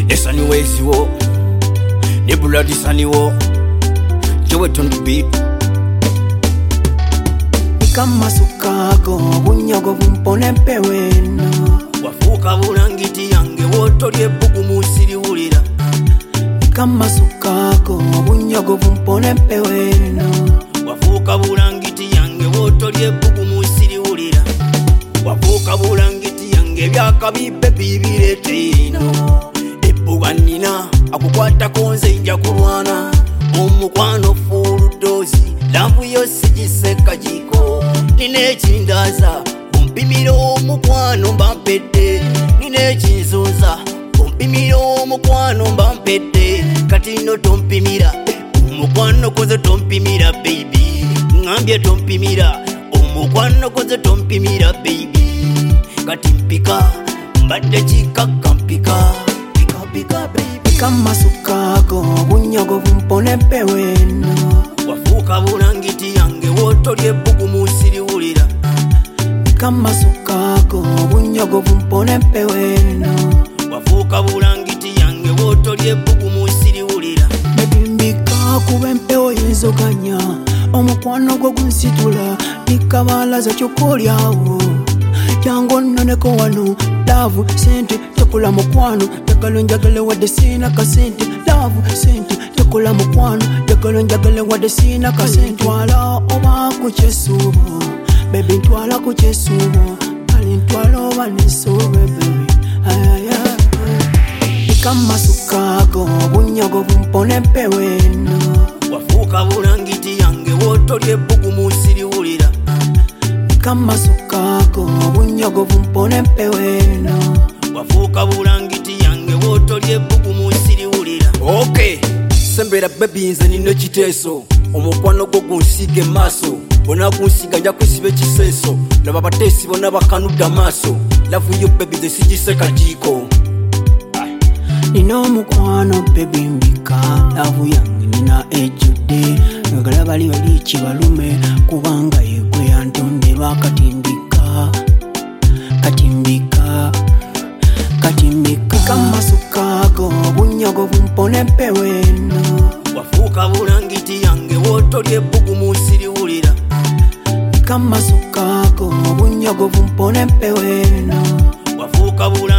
Esani weziwo Nebula disaniwo Jowe on the beat Kama sukago bunyago bumpone peweno Wafuka bulangiti yange wotolye bugu musiri wulira Kama sukago bunyago bumpone peweno Wafuka bulangiti yange wotolye bugu musiri wulira Wafuka bulangiti yange byakabibe bibirete ino Ebuganina akukwata konze nja kulwana Omukwano full dose Lampu yose giseka jiko Nine chindaza Umpimiro omukwano mbampede Nine chinzunza Umpimiro omukwano mbampede Katino tompimira Omukwano koze tompimira baby Ngambye tompimira Omukwano koze tompimira baby Katimpika Mbade chika kampika Pika pika baby Kama sukago bunyago bumpone peweno Wafuka bulangiti yange wotolye bugu musiri wulira Kama sukago bunyago bumpone peweno Wafuka bulangiti yange wotolye bugu musiri wulira Mebimbika kuba empewo yenzoganya Omukwano gwo gunsitula Nikabalaza kyokolyawo Jango noneko wano Love sente tekula mukwano Jagalo njagale wadde sina kasente Love sente tekula mukwano Jagalo njagale wadde sina kasente Ntwala oba kuchesubo Baby ntwala kuchesubo Kali ntwala oba nesubo baby Kama sukago bunyago bumpone peweno Wafuka bulangiti yange wotolye bugu musiri wulira Kama sukago bunyago bumpone peweno Wafuka bulangiti yange wotolye bugu musiri wulira Okay, sembera baby nze nino kiteso Omukwano gwo gunsige maso Bona kunsiga nja kwisibe kiseso Laba batesi bona bakanuda maso Love you baby ze sigiseka jiko Nino mukwano baby mbika Love yange nina ejude Ngala bali balichi balume Kubanga yekwe yantonderwa katimbika Katimbika Katimbika Kama sukago bunyago bumpone peweno Wafuka bulangiti yange wotolye bugu musiri wulira Kama sukago bunyago bumpone peweno Wafuka bulangiti